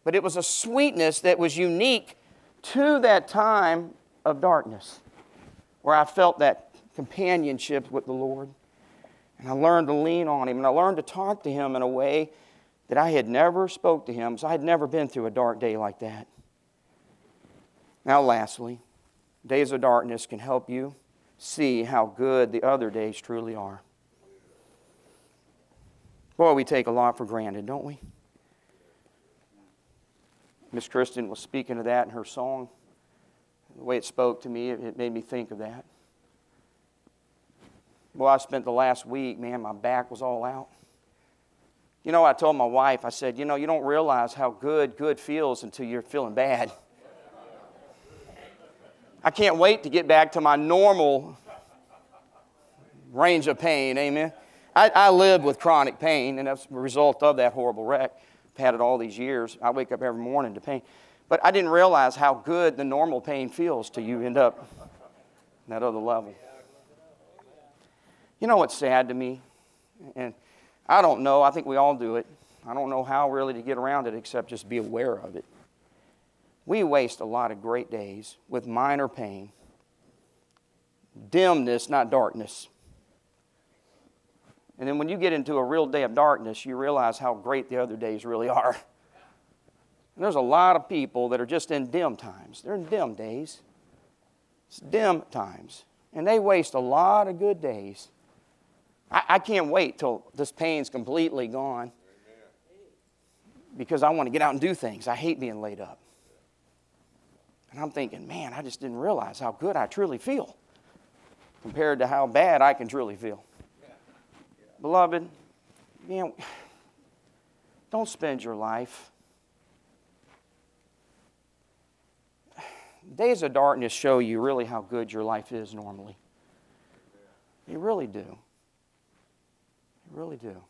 But it was a sweetness that was unique to that time of darkness, where I felt that companionship with the Lord. And I learned to lean on Him, and I learned to talk to Him in a way that I had never spoke to Him, so I had never been through a dark day like that. Now lastly, days of darkness can help you see how good the other days truly are. Boy, we take a lot for granted, don't we? Miss Kristen was speaking of that in her song. The way it spoke to me, it made me think of that. Well, I spent the last week, man, my back was all out. You know, I told my wife, I said, you know, you don't realize how good good feels until you're feeling bad. I can't wait to get back to my normal range of pain, amen? I, I live with chronic pain, and that's a result of that horrible wreck. I've had it all these years. I wake up every morning to pain. But I didn't realize how good the normal pain feels till you end up on that other level. You know what's sad to me? And I don't know. I think we all do it. I don't know how really to get around it except just be aware of it. We waste a lot of great days with minor pain. Dimness, not darkness. And then when you get into a real day of darkness, you realize how great the other days really are. And there's a lot of people that are just in dim times. They're in dim days. It's dim times. And they waste a lot of good days. I, I can't wait till this pain's completely gone, because I want to get out and do things. I hate being laid up. And I'm thinking, man, I just didn't realize how good I truly feel compared to how bad I can truly feel. Yeah. Yeah. Beloved, you know, don't spend your life. Days of darkness show you really how good your life is normally. They really do. They really do.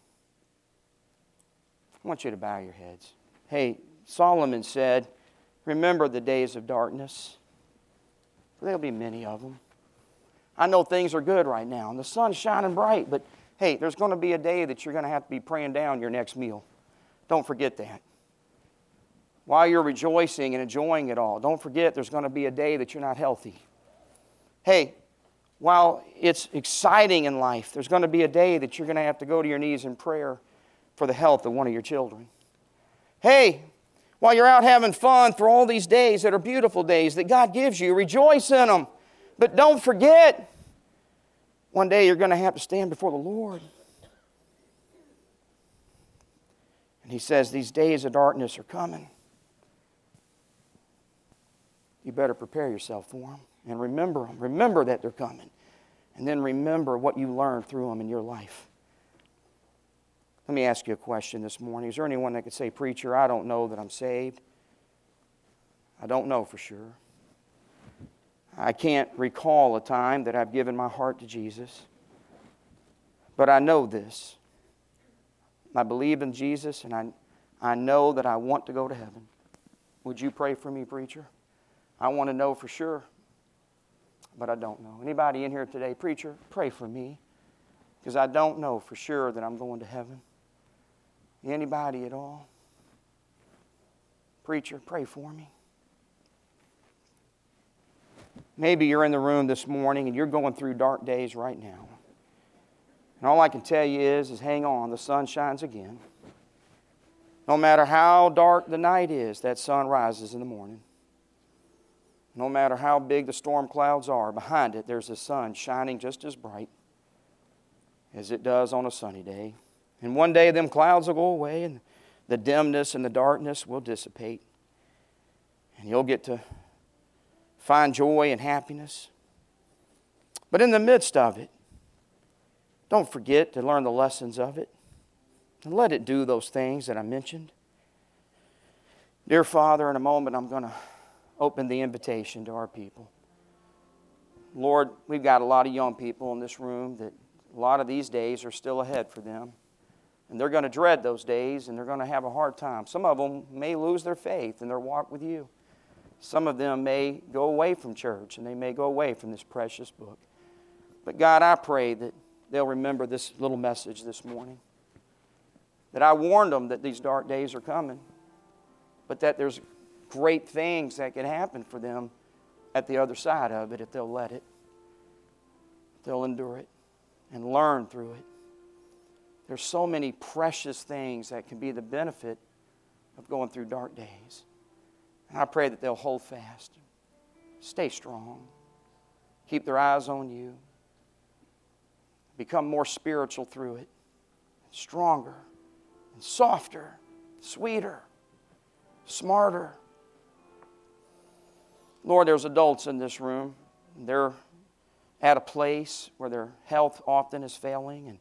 I want you to bow your heads. Hey, Solomon said, remember the days of darkness. There'll be many of them. I know things are good right now, and the sun's shining bright, but hey, there's going to be a day that you're going to have to be praying down your next meal. Don't forget that. While you're rejoicing and enjoying it all, don't forget there's going to be a day that you're not healthy. Hey, while it's exciting in life, there's going to be a day that you're going to have to go to your knees in prayer for the health of one of your children. Hey, while you're out having fun for all these days that are beautiful days that God gives you, rejoice in them. But don't forget, one day you're going to have to stand before the Lord. And He says these days of darkness are coming. You better prepare yourself for them and remember them. Remember that they're coming. And then remember what you learned through them in your life. Let me ask you a question this morning. Is there anyone that could say, preacher, I don't know that I'm saved? I don't know for sure. I can't recall a time that I've given my heart to Jesus. But I know this. I believe in Jesus, and I, I know that I want to go to heaven. Would you pray for me, preacher? I want to know for sure, but I don't know. Anybody in here today, preacher, pray for me, because I don't know for sure that I'm going to heaven. Anybody at all? Preacher, pray for me. Maybe you're in the room this morning and you're going through dark days right now. And all I can tell you is, is hang on, the sun shines again. No matter how dark the night is, that sun rises in the morning. No matter how big the storm clouds are, behind it there's the sun shining just as bright as it does on a sunny day. And one day them clouds will go away and the dimness and the darkness will dissipate. And you'll get to find joy and happiness. But in the midst of it, don't forget to learn the lessons of it. And let it do those things that I mentioned. Dear Father, in a moment I'm going to open the invitation to our people. Lord, we've got a lot of young people in this room that a lot of these days are still ahead for them. And they're going to dread those days, and they're going to have a hard time. Some of them may lose their faith in their walk with you. Some of them may go away from church, and they may go away from this precious book. But God, I pray that they'll remember this little message this morning. That I warned them that these dark days are coming. but that there's great things that can happen for them at the other side of it if they'll let it. They'll endure it and learn through it. There's so many precious things that can be the benefit of going through dark days. And I pray that they'll hold fast. Stay strong. Keep their eyes on you. Become more spiritual through it. Stronger and softer, sweeter, smarter. Lord, there's adults in this room. They're at a place where their health often is failing and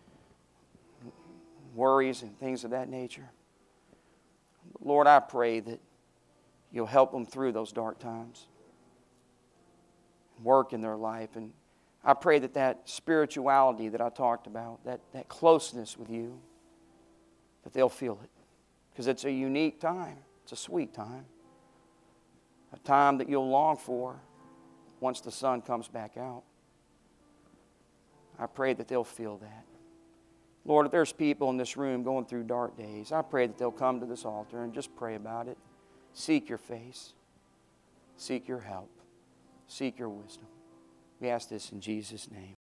worries and things of that nature. Lord, I pray that you'll help them through those dark times. Work in their life. And I pray that that spirituality that I talked about, that, that closeness with you, that they'll feel it. Because it's a unique time. It's a sweet time. A time that you'll long for once the sun comes back out. I pray that they'll feel that. Lord, if there's people in this room going through dark days, I pray that they'll come to this altar and just pray about it. Seek your face. Seek your help. Seek your wisdom. We ask this in Jesus' name.